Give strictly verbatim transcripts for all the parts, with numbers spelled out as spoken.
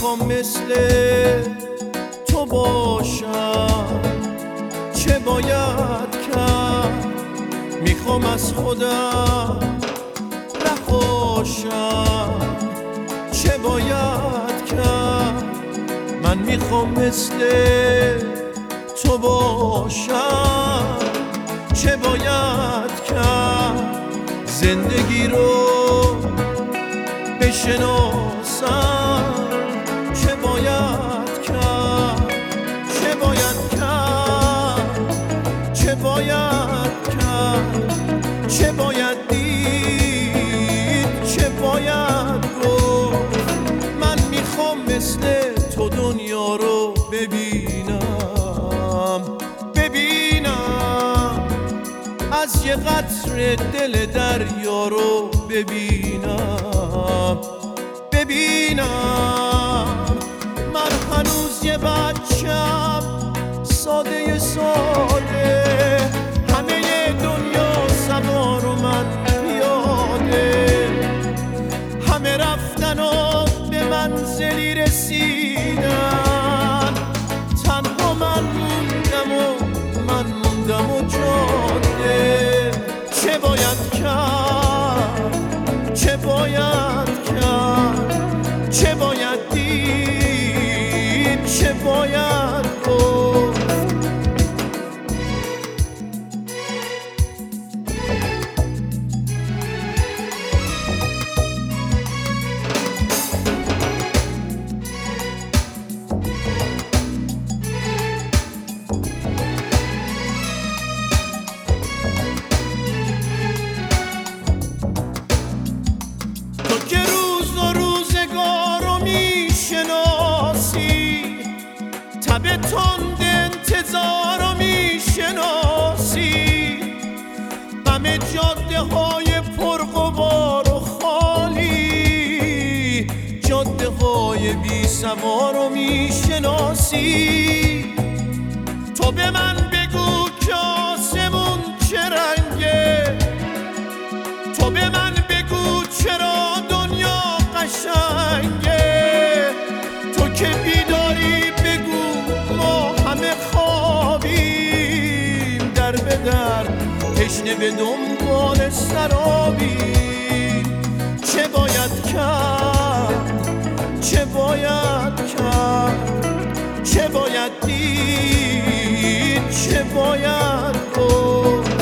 میخوام مثل تو باشم، چه باید کرد؟ میخوام از خودم نخواشم، چه باید کرد؟ من میخوام مثل تو باشم، چه باید کرد؟ زندگی رو بشناسم، چه باید کرد؟ چه باید کرد؟ چه باید کرد؟ چه باید دید؟ چه باید گفت؟ من میخوام مثل تو دنیا رو ببینم، ببینم از یه قطره دل دریا رو ببینم، ببینم من هنوز یه بچم ساده ساده، همه دنیا سوار و من پیاده، همه رفتن و به منزلی رسیدن، تنها من موندم و من موندم و جاده. چه باید کرد؟ چه باید کرد؟ چه باید دید؟ چه باید گفت؟ تو که روز و روزگار رو میشناسی، تب تند انتظار رو میشناسی، غم جاده های پرغبار و خالی، جاده های بی سوار رو میشناسی. تو به من بگو که آسمون چه رنگه، تو به من بگو چرا دنیا قشنگه، تو که بیداری بگو ما همه خوابیم، در به در تشنه به دنبال سرابیم. چه باید کرد؟ چه باید کرد؟ چه باید دید؟ چه باید گفت؟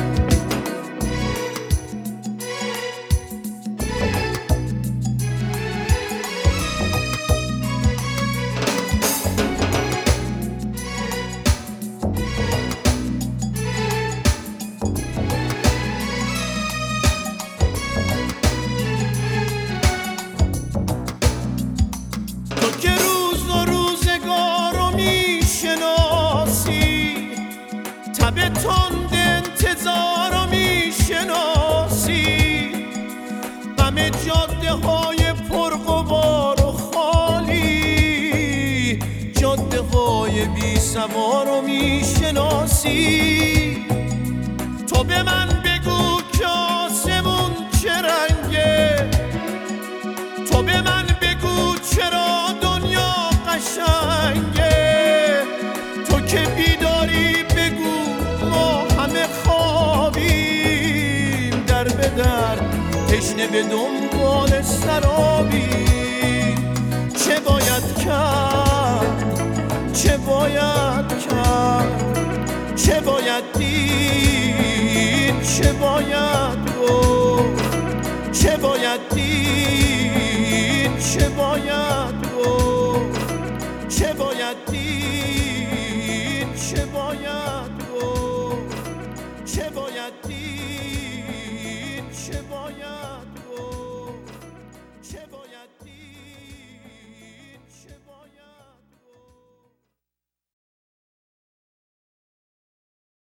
تو که روز و روزگار رو میشناسی، تب تند انتظار رو میشناسی، غم جاده های پرغبار و خالی، جاده های بی سوار رو میشناسی. تو به من بگو که آسمون چه رنگه، تو به من بگو چرا دنیا قشنگه، تو که بیداری بگو ما همه خوابیم، در به در تشنه به دنبال سرابیم. چه باید کرد؟ چه باید کرد؟ چه باید دید؟ چه باید گفت؟ چه باید دید؟ چه باید